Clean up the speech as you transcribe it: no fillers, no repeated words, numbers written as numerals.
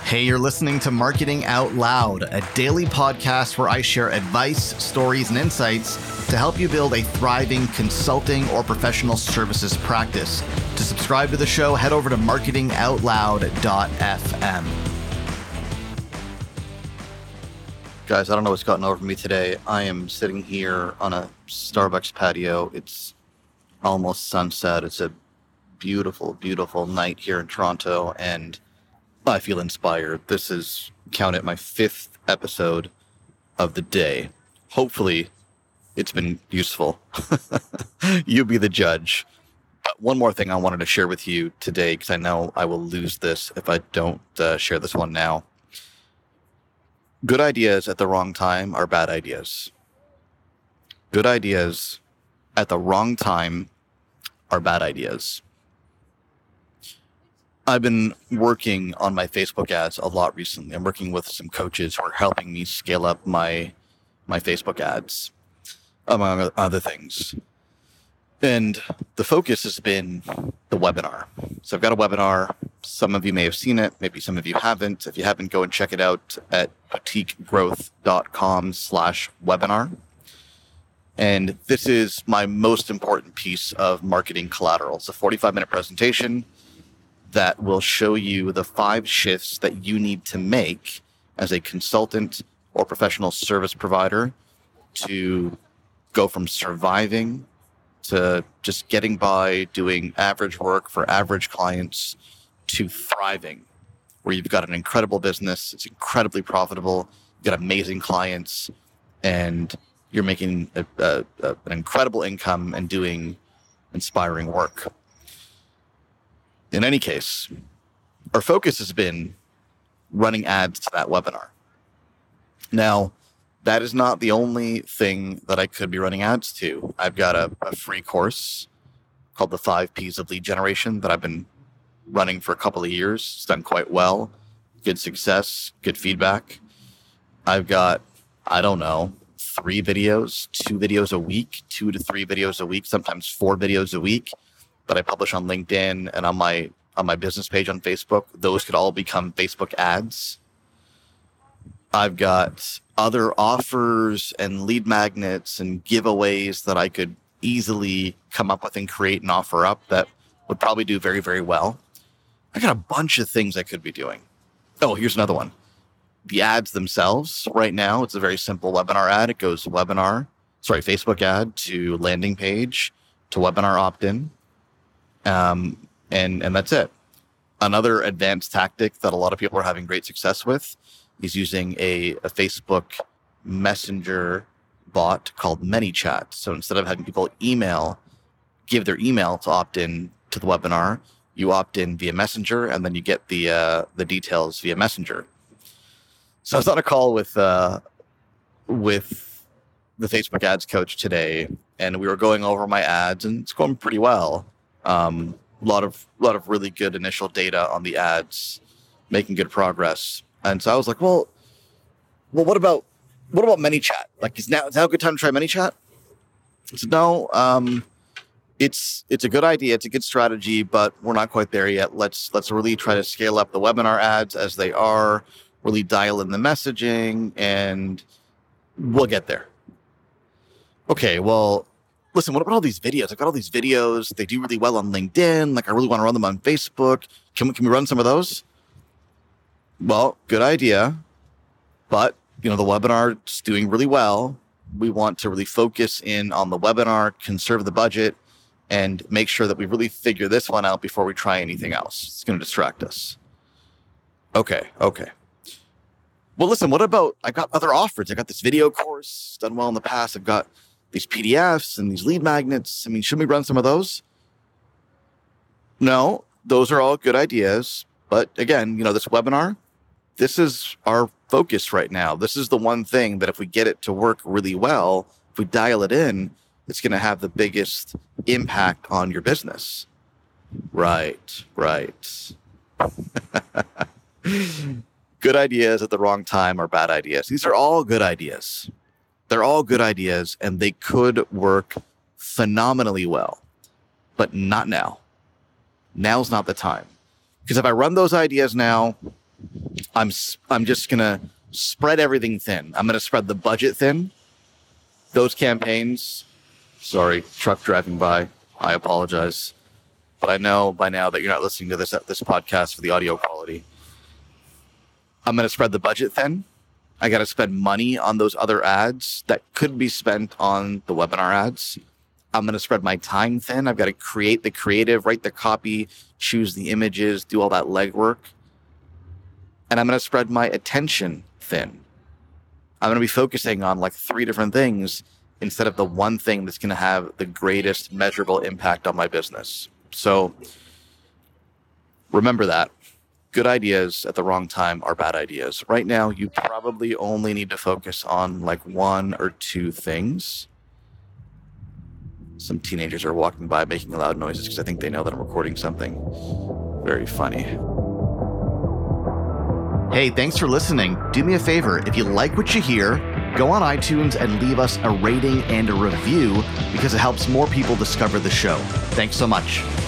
Hey, you're listening to Marketing Out Loud, a daily podcast where I share advice, stories, and insights to help you build a thriving consulting or professional services practice. To subscribe to the show, head over to marketingoutloud.fm. Guys, I don't know what's gotten over me today. I am sitting here on a Starbucks patio. It's almost sunset. It's a beautiful, beautiful night here in Toronto, and I feel inspired. This is, count it, my 5th episode of the day. Hopefully, it's been useful. You be the judge. But one more thing I wanted to share with you today, because I know I will lose this if I don't share this one now. Good ideas at the wrong time are bad ideas. Good ideas at the wrong time are bad ideas. I've been working on my Facebook ads a lot recently. I'm working with some coaches who are helping me scale up my Facebook ads, among other things. And the focus has been the webinar. So I've got a webinar. Some of you may have seen it. Maybe some of you haven't. If you haven't, go and check it out at boutiquegrowth.com/webinar. And this is my most important piece of marketing collateral. It's a 45-minute presentation that will show you the 5 shifts that you need to make as a consultant or professional service provider to go from surviving to just getting by, doing average work for average clients, to thriving, where you've got an incredible business, it's incredibly profitable, you've got amazing clients, and you're making an incredible income and doing inspiring work. In any case, our focus has been running ads to that webinar. Now, that is not the only thing that I could be running ads to. I've got a free course called the 5 Ps of Lead Generation that I've been running for a couple of years. It's done quite well. Good success, good feedback. I've got, 3 videos, 2 videos a week, 2 to 3 videos a week, sometimes 4 videos a week that I publish on LinkedIn and on my business page on Facebook. Those could all become Facebook ads. I've got other offers and lead magnets and giveaways that I could easily come up with and create and offer up that would probably do very, very well. I got a bunch of things I could be doing. Oh, here's another one. The ads themselves right now, it's a very simple webinar ad. It goes Facebook ad to landing page to webinar opt-in. And that's it. Another advanced tactic that a lot of people are having great success with is using a Facebook Messenger bot called ManyChat. So instead of having people give their email to opt in to the webinar, you opt in via Messenger, and then you get the details via Messenger. So I was on a call with the Facebook ads coach today, and we were going over my ads, and it's going pretty well. A lot of really good initial data on the ads, making good progress. And so I was like, well, what about ManyChat? Like, is now a good time to try ManyChat? I said, no, it's a good idea. It's a good strategy, but we're not quite there yet. Let's really try to scale up the webinar ads as they are, really dial in the messaging, and we'll get there. Okay, well, listen, what about all these videos? I've got all these videos. They do really well on LinkedIn. Like, I really want to run them on Facebook. Can we run some of those? Well, good idea. But, the webinar is doing really well. We want to really focus in on the webinar, conserve the budget, and make sure that we really figure this one out before we try anything else. It's going to distract us. Okay. Well, listen, what about, I've got other offers. I got this video course done well in the past. I've got these PDFs and these lead magnets. I mean, should we run some of those? No, those are all good ideas. But again, this webinar, this is our focus right now. This is the one thing that if we get it to work really well, if we dial it in, it's going to have the biggest impact on your business. Right. Good ideas at the wrong time are bad ideas. These are all good ideas. They're all good ideas, and they could work phenomenally well, but not now. Now's not the time. Because if I run those ideas now, I'm just going to spread everything thin. I'm going to spread the budget thin. Those campaigns, sorry, truck driving by, I apologize. But I know by now that you're not listening to this podcast for the audio quality. I'm going to spread the budget thin. I got to spend money on those other ads that could be spent on the webinar ads. I'm going to spread my time thin. I've got to create the creative, write the copy, choose the images, do all that legwork. And I'm going to spread my attention thin. I'm going to be focusing on like 3 different things instead of the one thing that's going to have the greatest measurable impact on my business. So remember that. Good ideas at the wrong time are bad ideas. Right now, you probably only need to focus on like 1 or 2 things. Some teenagers are walking by making loud noises because I think they know that I'm recording something. Very funny. Hey, thanks for listening. Do me a favor. If you like what you hear, go on iTunes and leave us a rating and a review because it helps more people discover the show. Thanks so much.